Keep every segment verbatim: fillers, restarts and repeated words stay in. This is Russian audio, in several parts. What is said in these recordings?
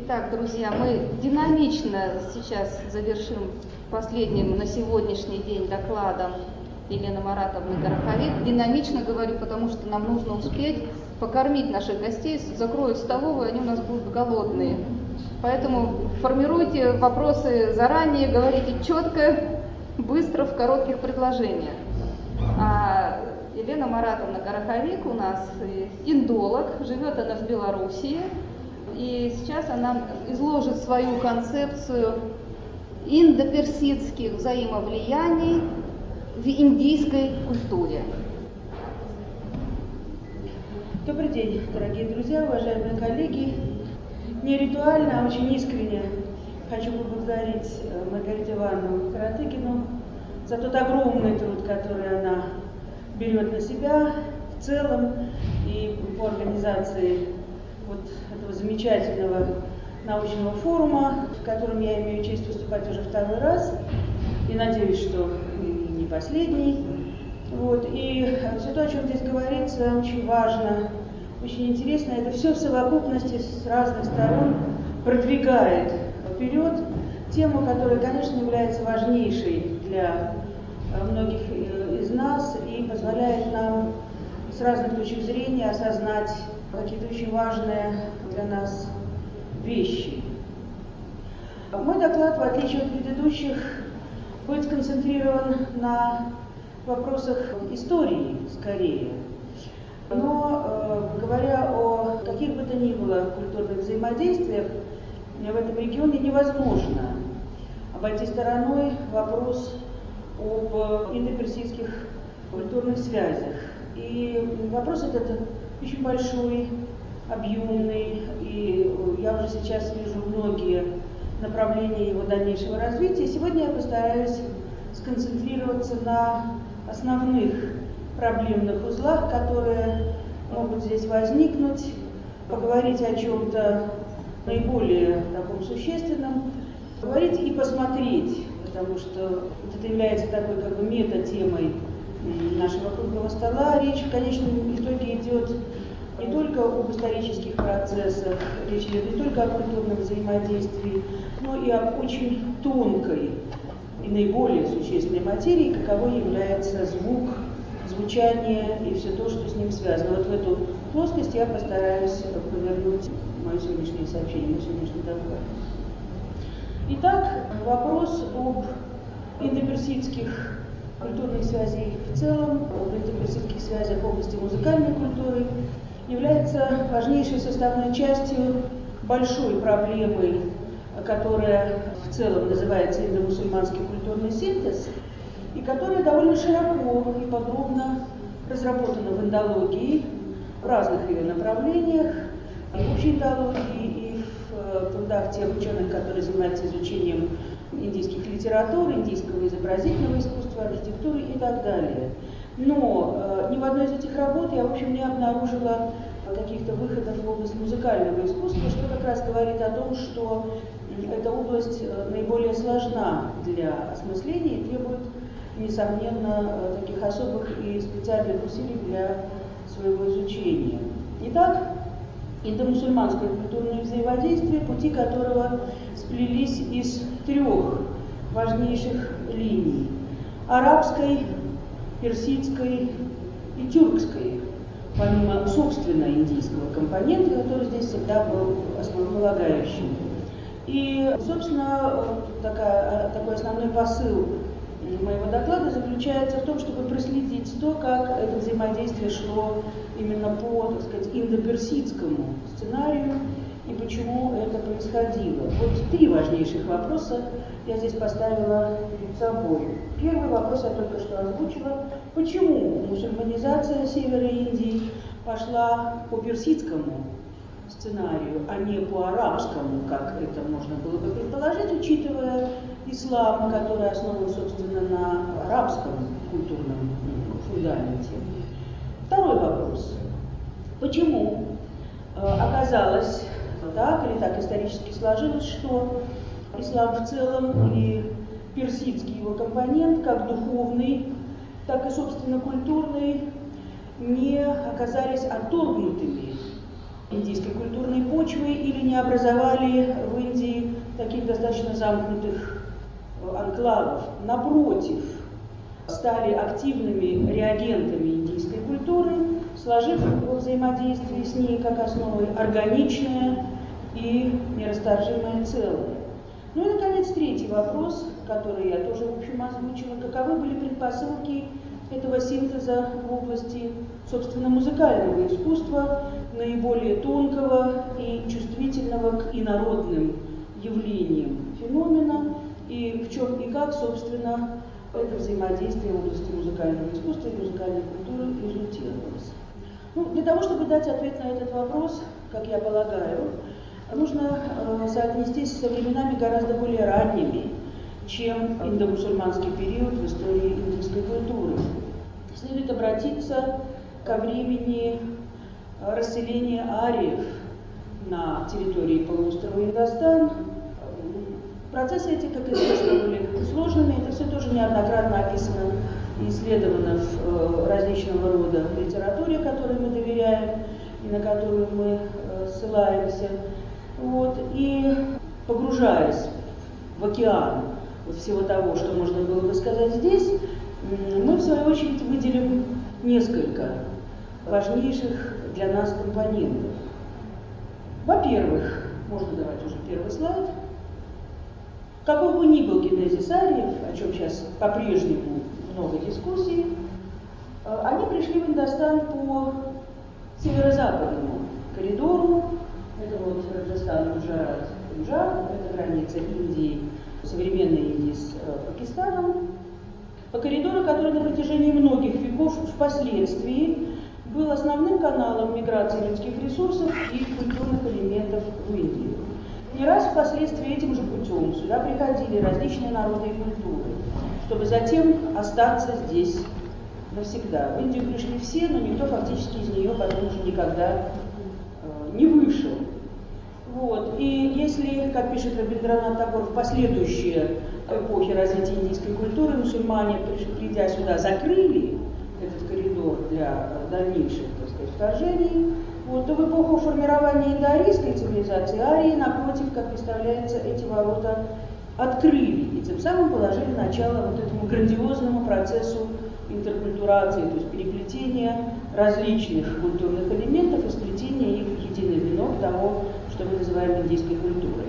Итак, друзья, мы динамично сейчас завершим последним на сегодняшний день докладом Елены Маратовны Гороховец. Динамично говорю, потому что нам нужно успеть покормить наших гостей, закроют столовую, они у нас будут голодные. Поэтому формируйте вопросы заранее, говорите четко, быстро, в коротких предложениях. А Елена Маратовна Гороховец у нас индолог, живет она в Белоруссии. И сейчас она изложит свою концепцию индоперсидских взаимовлияний в индийской культуре. Добрый день, дорогие друзья, уважаемые коллеги. Не ритуально, а очень искренне хочу поблагодарить Маргариту Ивановну Каратыгину за тот огромный труд, который она берет на себя в целом и по организации вот этого замечательного научного форума, в котором я имею честь выступать уже второй раз, и надеюсь, что и не последний. Вот. И все то, о чем здесь говорится, очень важно, очень интересно. Это все в совокупности с разных сторон продвигает вперед тему, которая, конечно, является важнейшей для многих из нас и позволяет нам с разных точек зрения осознать какие-то очень важные для нас вещи. Мой доклад, в отличие от предыдущих, будет сконцентрирован на вопросах истории скорее. Но, э, говоря о каких бы то ни было культурных взаимодействиях, в этом регионе невозможно обойти стороной вопрос об индоперсидских культурных связях. И вопрос этот очень большой, объемный, и я уже сейчас вижу многие направления его дальнейшего развития. Сегодня я постараюсь сконцентрироваться на основных проблемных узлах, которые могут здесь возникнуть, поговорить о чем-то наиболее таком существенном, поговорить и посмотреть, потому что вот это является такой как бы мета-темой нашего круглого стола. Речь в конечном итоге идет не только об исторических процессах, речь идет не только о культурном взаимодействии, но и об очень тонкой и наиболее существенной материи, каковой является звук, звучание и все то, что с ним связано. Вот в эту плоскость я постараюсь повернуть мое сегодняшнее сообщение, мой сегодняшний доклад. Итак, вопрос об индоперсидских культурных связей в целом, об индоперсидских связях в области музыкальной культуры является важнейшей составной частью большой проблемы, которая в целом называется индомусульманский культурный синтез, и которая довольно широко и подробно разработана в индологии, в разных ее направлениях, и в общей индологии, и в трудах тех ученых, которые занимаются изучением индийских литератур, индийского изобразительного искусства, архитектуры и так далее. Но э, ни в одной из этих работ я, в общем, не обнаружила каких-то выходов в область музыкального искусства, что как раз говорит о том, что эта область наиболее сложна для осмысления и требует, несомненно, таких особых и специальных усилий для своего изучения. Итак, индомусульманское культурное взаимодействие, пути которого сплелись из трех важнейших линий – арабской, персидской и тюркской, помимо собственно индийского компонента, который здесь всегда был основополагающим. И, собственно, такая, такой основной посыл моего доклада заключается в том, чтобы проследить то, как это взаимодействие шло именно по, так сказать, индоперсидскому сценарию и почему это происходило. Вот три важнейших вопроса я здесь поставила перед собой. Первый вопрос я только что озвучила. Почему мусульманизация севера Индии пошла по персидскому сценарию, а не по арабскому, как это можно было бы предположить, учитывая ислам, который основан, собственно, на арабском культурном фундаменте. Второй вопрос. Почему э, оказалось так, или так исторически сложилось, что ислам в целом и персидский его компонент, как духовный, так и, собственно, культурный, не оказались отторгнутыми индийской культурной почвы или не образовали в Индии таких достаточно замкнутых анклавов. Напротив, стали активными реагентами индийской культуры, сложив во взаимодействии с ней как основой органичное и нерасторжимое целое. Ну и, наконец, третий вопрос, который я тоже, в общем, озвучила. Каковы были предпосылки этого синтеза в области, собственно, музыкального искусства, наиболее тонкого и чувствительного к инородным явлениям феномена, и в чем и как, собственно, это взаимодействие в области музыкального искусства и музыкальной культуры результировалось. Ну, для того, чтобы дать ответ на этот вопрос, как я полагаю, нужно э, соотнестись со временами гораздо более ранними, чем индомусульманский период в истории индийской культуры. Следует обратиться ко времени расселения ариев на территории полуострова Индостан. Процессы эти, как известно, были сложными. Это все тоже неоднократно описано и исследовано в различного рода литературе, которой мы доверяем и на которую мы ссылаемся. Вот. И погружаясь в океан вот всего того, что можно было бы сказать здесь, мы, в свою очередь, выделим несколько важнейших для нас компонентов. Во-первых, можно давать уже первый слайд. Какой бы ни был генезис ариев, о чем сейчас по-прежнему много дискуссий, они пришли в Индостан по северо-западному коридору. Это вот Раджастан, Гуджарат, Пенджаб, это граница Индии, современной Индии с Пакистаном. По коридору, который на протяжении многих веков впоследствии был основным каналом миграции людских ресурсов и культурных элементов в Индию. Не раз впоследствии этим же путем сюда приходили различные народы и культуры, чтобы затем остаться здесь навсегда. В Индию пришли все, но никто фактически из нее потом уже никогда э, не вышел. Вот. И если, как пишет Рабиндранат Тагор, в последующие эпохи развития индийской культуры мусульмане, придя сюда, закрыли этот коридор для дальнейших, так сказать, вторжений, вот, то в эпоху формирования индоарийской цивилизации арии, напротив, как представляется, эти ворота открыли и тем самым положили начало вот этому грандиозному процессу интеркультурации, то есть переплетения различных культурных элементов и сплетения их в единый венок того, что мы называем индийской культурой.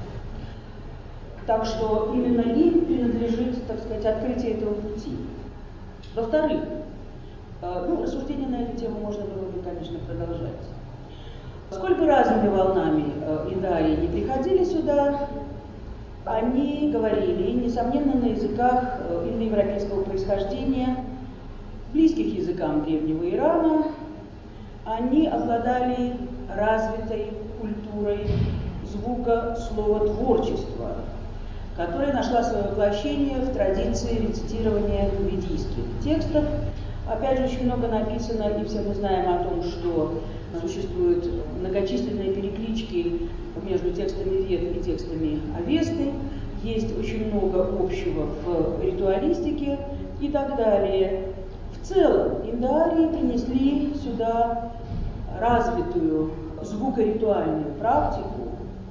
Так что именно им принадлежит, так сказать, открытие этого пути. Во-вторых, ну, рассуждения на эту тему можно было бы, конечно, продолжать. Сколь бы разными волнами индоарии не приходили сюда, они говорили, несомненно, на языках индоевропейского происхождения, близких языкам древнего Ирана. Они обладали развитой культурой звука словотворчества, которая нашла свое воплощение в традиции рецитирования ведийских текстов. Опять же, очень много написано, и все мы знаем о том, что существуют многочисленные переклички между текстами Вед и текстами Авесты, есть очень много общего в ритуалистике и так далее. В целом, индоарии принесли сюда развитую звукоритуальную практику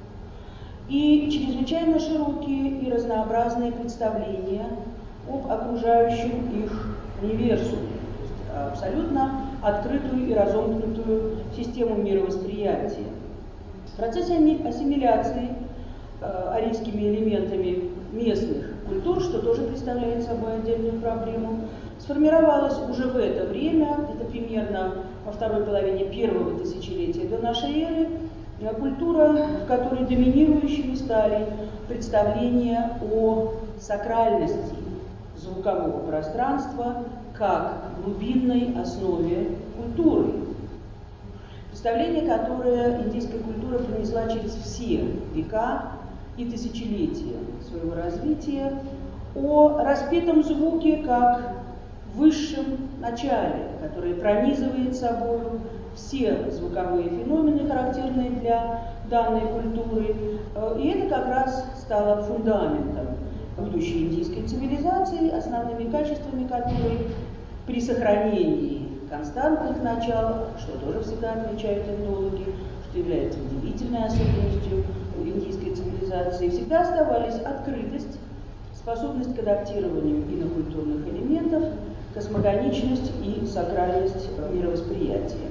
и чрезвычайно широкие и разнообразные представления об окружающем их универсуме, то есть абсолютно открытую и разомкнутую систему мировосприятия. В процессе ассимиляции э, арийскими элементами местных культур, что тоже представляет собой отдельную проблему, сформировалась уже в это время, это примерно во второй половине первого тысячелетия до нашей эры, культура, в которой доминирующими стали представления о сакральности звукового пространства как глубинной основе культуры. Представление, которое индийская культура принесла через все века и тысячелетия своего развития, о распетом звуке как высшем начале, которое пронизывает собой все звуковые феномены, характерные для данной культуры. И это как раз стало фундаментом будущей индийской цивилизации, основными качествами которой при сохранении константных начал, что тоже всегда отмечают индологи, что является удивительной особенностью индийской цивилизации, всегда оставались открытость, способность к адаптированию инокультурных элементов, космогоничность и сакральность мировосприятия.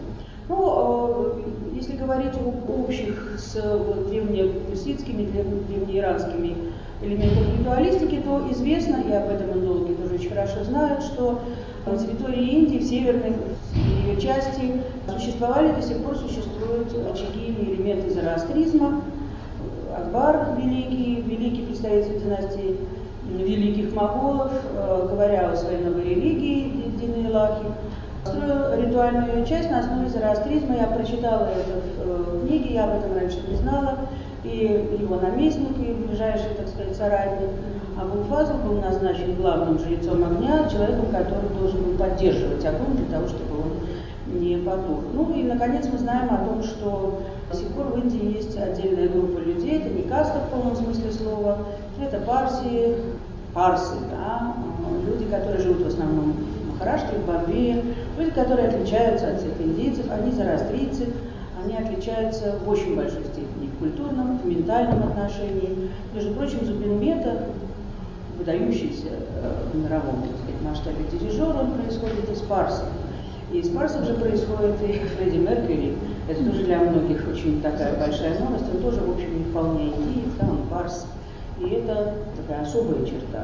Ну, если говорить об общих с древнеперсидскими, древнеиранскими элементами ритуалистики, то известно, и об этом этнологи тоже очень хорошо знают, что на территории Индии, в северной ее части, существовали, до сих пор существуют очаги или элементы зороастризма. Акбар Великий, великий представитель династии великих моголов, говоря о своей новой религии, Дины Лахи, строил ритуальную часть на основе зороастризма. Я прочитала это в книге, я об этом раньше не знала. И его наместник, и ближайший, так сказать, соратник Абул-Фазл был назначен главным жрецом огня, человеком, который должен был поддерживать огонь для того, чтобы он не потух. Ну и, наконец, мы знаем о том, что до сих пор в Индии есть отдельная группа людей, это не каста в полном смысле слова, это парси, парсы, да, люди, которые живут в основном в Махараштре, в Бомбее, люди, которые отличаются от всех индийцев, они зороастрийцы, они отличаются в очень большой степени в культурном, в ментальном отношении. Между прочим, Зубин Мета, выдающийся в мировом, так сказать, масштабе дирижер, он происходит из парсов. И из парсов же происходит и Фредди Меркьюри. Это тоже для многих очень такая большая новость. Он тоже, в общем, не вполне индиец, да, он парс. И это такая особая черта.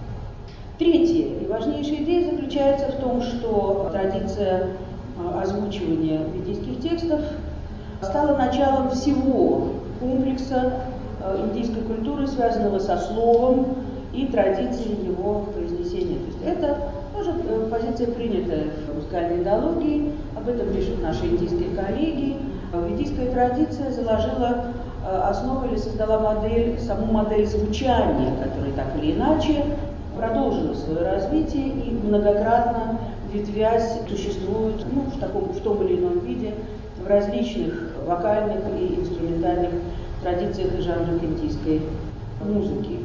Третья и важнейшая идея заключается в том, что традиция озвучивания ведических текстов стала началом всего комплекса индийской культуры, связанного со словом и традицией его произнесения. То есть это тоже позиция, принятая в музыкальной идеологии, об этом пишут наши индийские коллеги. Ведическая традиция заложила основу или создала модель, саму модель звучания, которая так или иначе продолжила свое развитие и многократно ветвясь существует ну, в, таком, в том или ином виде в различных вокальных и инструментальных традициях и жанрах индийской музыки.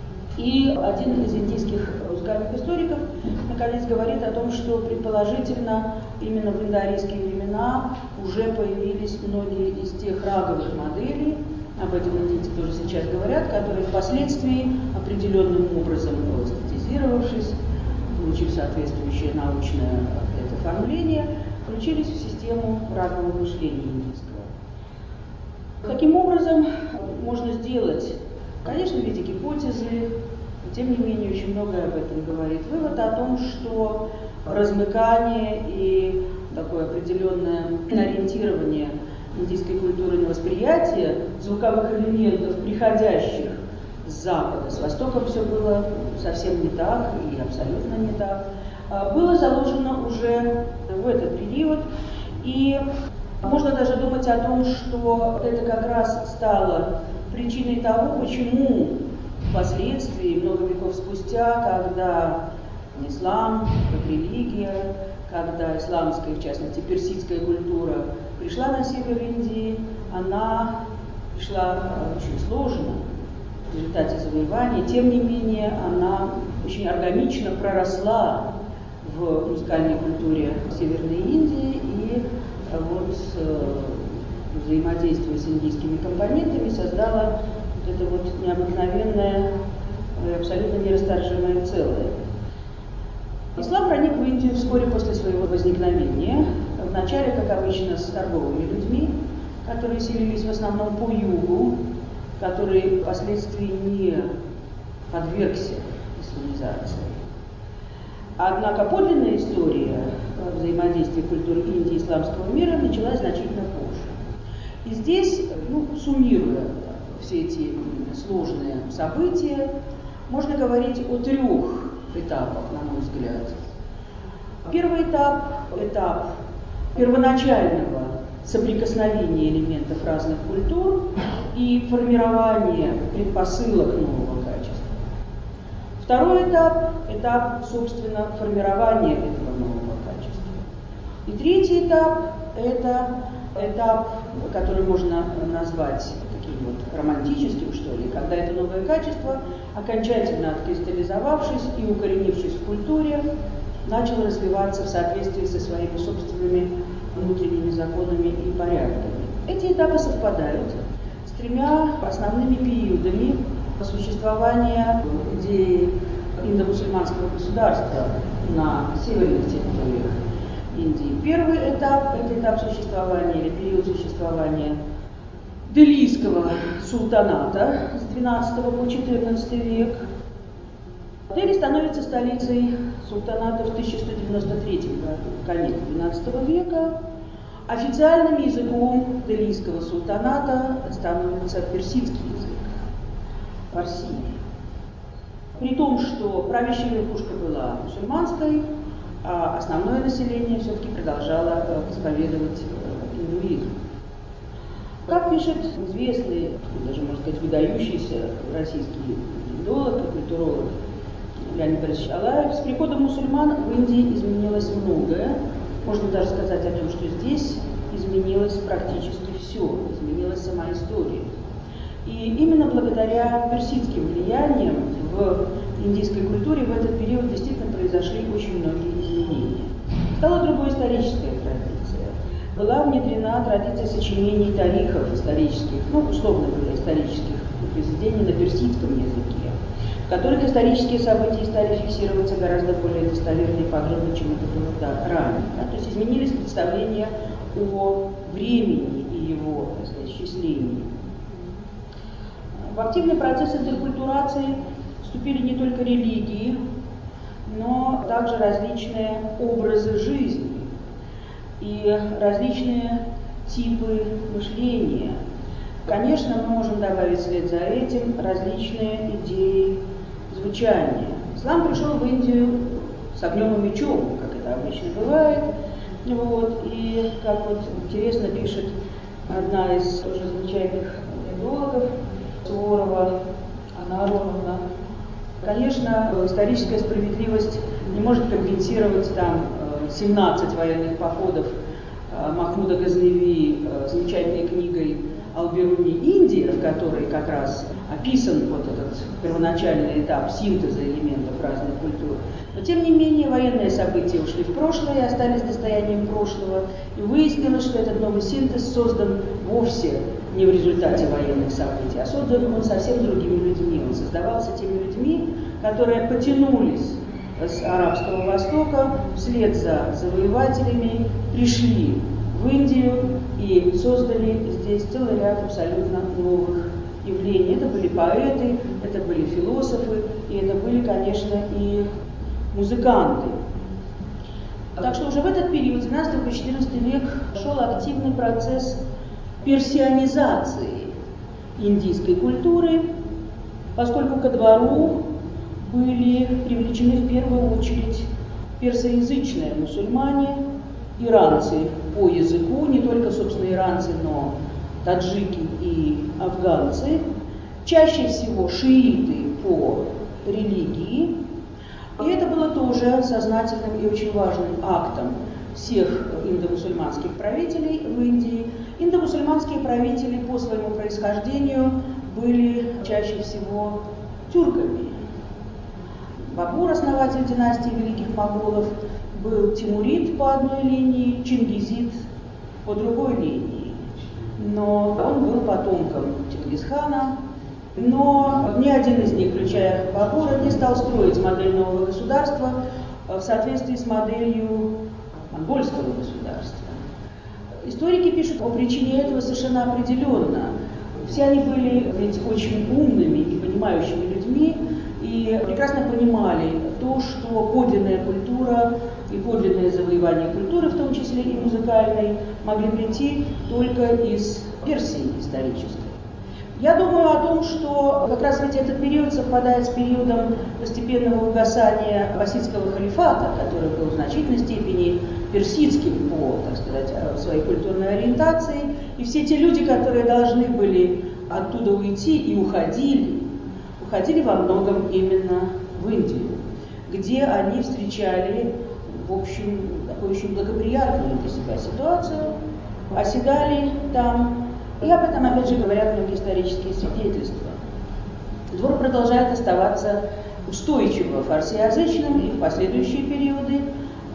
И один из индийских музыкальных историков наконец говорит о том, что предположительно именно в индоарийские времена уже появились многие из тех раговых моделей, об этом индийцы тоже сейчас говорят, которые впоследствии определенным образом статизировавшись, получив соответствующее научное это оформление, включились в систему рагового мышления индийского. Каким образом можно сделать, конечно, в виде гипотезы, тем не менее, очень многое об этом говорит вывод о том, что размыкание и такое определенное ориентирование индийской культуры на восприятие звуковых элементов, приходящих с запада, с востока все было совсем не так и абсолютно не так, было заложено уже в этот период. И можно даже думать о том, что это как раз стало причиной того, почему впоследствии, много веков спустя, когда ислам, как религия, когда исламская, в частности, персидская культура пришла на север Индии, она пришла очень сложно в результате завоевания, тем не менее она очень органично проросла в музыкальной культуре Северной Индии и вот взаимодействуя с индийскими компонентами создала вот это вот необыкновенное и абсолютно нерасторжимое целое. Ислам проник в Индию вскоре после своего возникновения, вначале, как обычно, с торговыми людьми, которые селились в основном по югу, который впоследствии не подвергся исламизации. Однако подлинная история взаимодействия культуры Индии и исламского мира началась значительно позже. И здесь, ну, суммируя все эти сложные события, можно говорить о трех этапах, на мой взгляд. Первый этап – этап первоначального соприкосновения элементов разных культур и формирования предпосылок нового качества. Второй этап – этап, собственно, формирования этого нового качества. И третий этап – это этап, который можно назвать таким вот романтическим, что ли, когда это новое качество, окончательно откристаллизовавшись и укоренившись в культуре, начало развиваться в соответствии со своими собственными внутренними законами и порядками. Эти этапы совпадают с тремя основными периодами существования идеи индо-мусульманского государства на северных территориях Индии. Первый этап – это этап существования или период существования Делийского султаната с двенадцатого по четырнадцатый век. Дели становится столицей султаната в тысяча сто девяносто третьем году, конец двенадцатого века. Официальным языком Делийского султаната становится персидский язык, фарси. При том, что правящая верхушка была мусульманской, а основное население все-таки продолжало исповедовать индуизм. Как пишет известный, даже можно сказать, выдающийся российский индолог и культуролог Леонид Борисович Алаев, с приходом мусульман в Индии изменилось многое. Можно даже сказать о том, что здесь изменилось практически все, изменилась сама история. И именно благодаря персидским влияниям в индийской культуре в этот период действительно произошли очень многие изменения. Стала другой историческая традиция. Была внедрена традиция сочинений тарихов исторических, ну, условно говоря, исторических произведений на персидском языке, в которых исторические события стали фиксироваться гораздо более достоверно и подробно, чем это было да, ранее. Да? То есть изменились представления о времени и его, так сказать, исчислении. В активный процесс интеркультурации вступили не только религии, но также различные образы жизни и различные типы мышления. Конечно, мы можем добавить вслед за этим различные идеи звучания. Ислам пришел в Индию с огнем и мечом, как это обычно бывает. Вот, и, как вот интересно пишет одна из тоже замечательных идеологов, Суворова Анна Ароновна, конечно, историческая справедливость не может компенсировать там семнадцать военных походов Махмуда Газневи замечательной книгой «Алберуни Индия», в которой как раз описан вот этот первоначальный этап синтеза элементов разных культур. Но тем не менее военные события ушли в прошлое и остались достоянием прошлого. И выяснилось, что этот новый синтез создан вовсе не в результате военных событий, а создан он совсем другими людьми. Он создавался теми людьми, которые потянулись с Арабского Востока вслед за завоевателями, пришли в Индию и создали здесь целый ряд абсолютно новых явлений. Это были поэты, это были философы, и это были, конечно, и музыканты. Так что уже в этот период, с двенадцатого по четырнадцатый век, шел активный процесс персианизации индийской культуры, поскольку ко двору были привлечены в первую очередь персоязычные мусульмане, иранцы по языку, не только, собственно, иранцы, но таджики и афганцы, чаще всего шииты по религии. И это было тоже сознательным и очень важным актом всех индомусульманских правителей в Индии. Индомусульманские правители по своему происхождению были чаще всего тюрками. Бабур, основатель династии великих моголов, был тимурид по одной линии, чингизид по другой линии. Но он был потомком Чингисхана, но ни один из них, включая Бабура, не стал строить модель нового государства в соответствии с моделью монгольского государства. Историки пишут о причине этого совершенно определенно. Все они были ведь очень умными и понимающими людьми, и прекрасно понимали то, что подлинная культура и подлинное завоевание культуры, в том числе и музыкальной, могли прийти только из Персии исторической. Я думаю о том, что как раз ведь этот период совпадает с периодом постепенного угасания аббасидского халифата, который был в значительной степени персидским по, так сказать, своей культурной ориентации. И все те люди, которые должны были оттуда уйти и уходили, уходили во многом именно в Индию, где они встречали, в общем, такую очень благоприятную для себя ситуацию, оседали там. И об этом, опять же, говорят многие исторические свидетельства. Двор продолжает оставаться устойчиво фарсиязычным и в последующие периоды.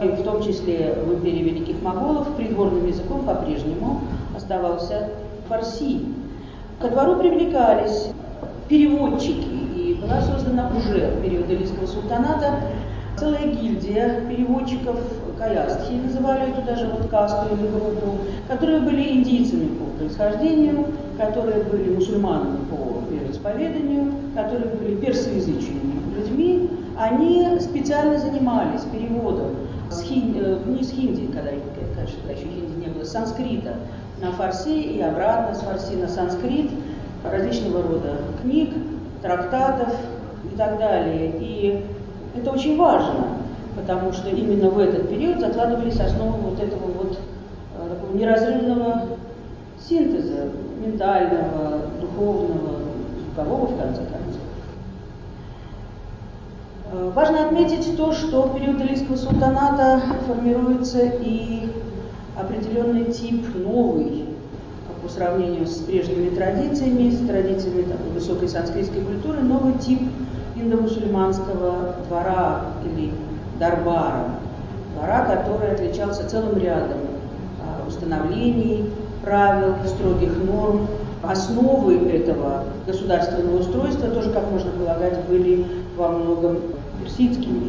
и в том числе в империи Великих Моголов, придворным языком по-прежнему оставался фарси. Ко двору привлекались переводчики, и была создана уже в период Делийского султаната целая гильдия переводчиков, каястхи называли эту даже вот касту или группу, которые были индийцами по происхождению, которые были мусульманами по вероисповеданию, которые были персоязычными людьми. Они специально занимались переводом с хин... не с хинди, когда, конечно, тогда еще хинди не было, с санскрита на фарси и обратно с фарси на санскрит, различного рода книг, трактатов и так далее. И это очень важно, потому что именно в этот период закладывались основы вот этого вот такого неразрывного синтеза, ментального, духовного, звукового, в конце концов. Важно отметить то, что в период Делийского султаната формируется и определенный тип новый, по сравнению с прежними традициями, с традициями такой высокой санскритской культуры, новый тип индомусульманского двора или дарбара, двора, который отличался целым рядом установлений, правил, строгих норм. Основы этого государственного устройства тоже, как можно полагать, были во многом персидскими.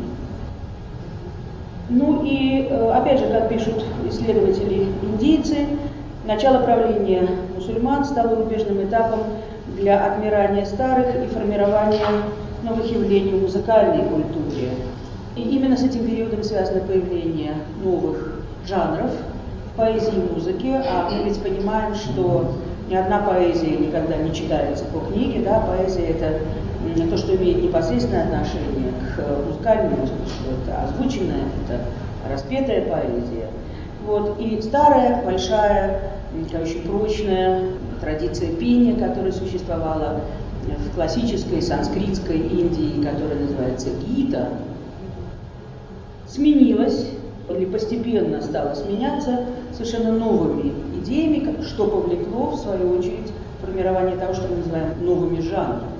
Ну и, опять же, как пишут исследователи-индийцы, начало правления мусульман стало рубежным этапом для отмирания старых и формирования новых явлений в музыкальной культуре. И именно с этим периодом связано появление новых жанров в поэзии и музыке, а мы ведь понимаем, что ни одна поэзия никогда не читается по книге, да, поэзия — это то, что имеет непосредственное отношение к музыкальному искусству, это озвученная, это распетая поэзия. Вот. И старая, большая, очень прочная традиция пения, которая существовала в классической санскритской Индии, которая называется гита, сменилась или постепенно стала сменяться совершенно новыми идеями, что повлекло, в свою очередь, формирование того, что мы называем новыми жанрами.